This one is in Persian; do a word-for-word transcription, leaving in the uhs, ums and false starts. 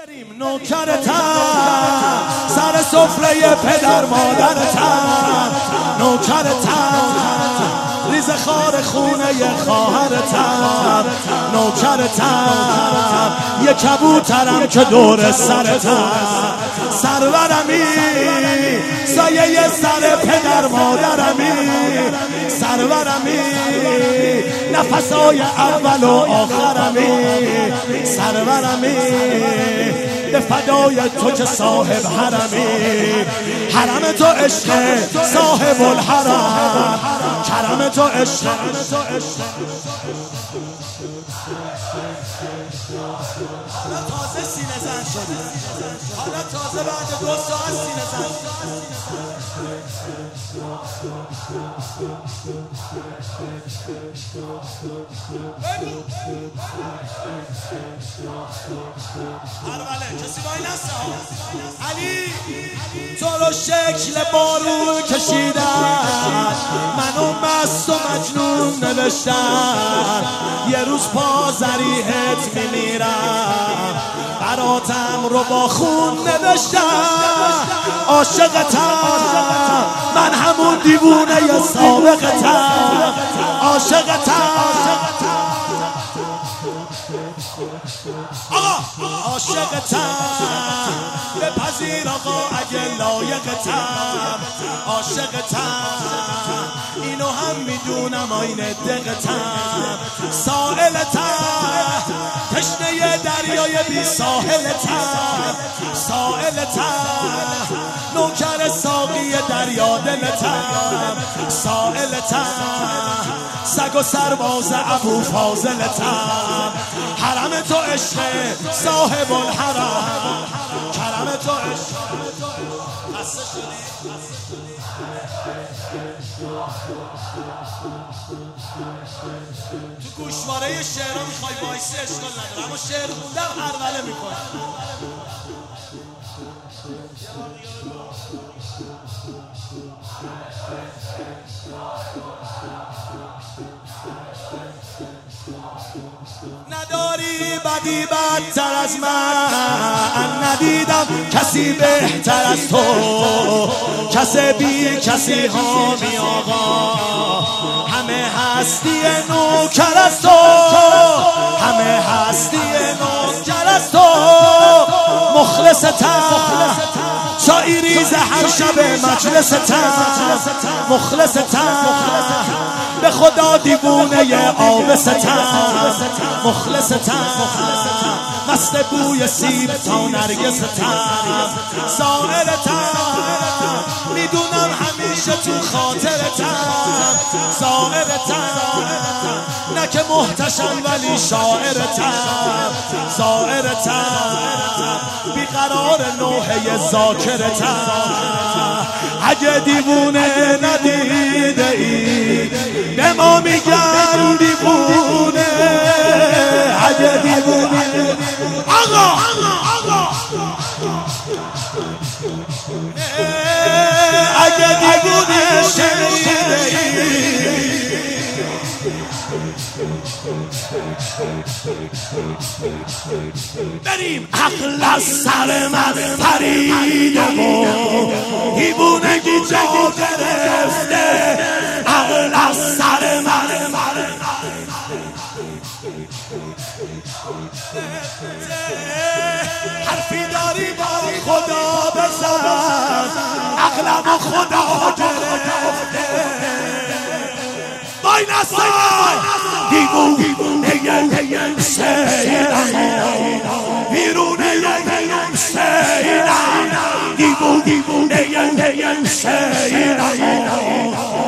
نوکرتم سر سفره پدر مادرتم، نوکرتم ریز خار خونه خواهرتم، نوکرتم یه کبوترم که دور سرتم، سرورمی سایه سر پدر مادرمی، سرورمی نفسای اول و آخرمی، سرورمی به فدای تو که صاحب حرمی، حرم تو عشق صاحب الحرم، کرم تو عشق. حالا تازه سینه زن شدی، حالا تازه بعد دو ساعت سینه زن هروله کسی وای نسته علی تو رو شکل بارون کشیدن، منو مست و مجنون نوشتن، یه روز پا زریحت میمیرم، براتم رو با خون نوشتن، عاشقتم من همون دیوونه ی سابقتم، عاشقتم آقا عاشقتم بپذیر آقا اگه لایقتم، عاشقتم اینو هم میدونم آین دقتم، سائلتم تشنه دریای بی ساحلتم، سائلتم نوکر ساقی دریا دلتم، سائلتم سگ و سرباز ابو فاضلتم، حرم تو عشق صاحب الحرم، کرم تو عشق. خسته شدی؟ تو گوشواره شعرها میخوای وایسی اشکال نداره، اما شعر خوندم هروله میکنه. نداری بدی بدتر از من، ندیدم کسی بهتر از تو، کسی بی کسی حامی آقا، همه هستی نوکر از تو، همه هستی نوکر از تو، مخلصتم شاعری هر شب مجلستم، مخلصتم به خدا دیوونه آبستم، مخلصتم مست بوی سیب تا نرگستم، زائرتم میدونم همیشه تو خاطرتم، زائرتم نه که محتشم ولی شاعرتم، زائرتم بیقرار نوحه ذاکرتم، اگه دیوونه ندیده ای به ما میگن دیوونه، اگه دیوونه آقا اگه دیوونه شنیده ای بریم. عقل از سر من پریده و دیوونگی جا گرفته، عقل از سر من حرفی داری با خدا بزن، عقلم و خدا گرفته، وای نسای دیوونه سیرم بیرونه سیرم، دیوونه سیرم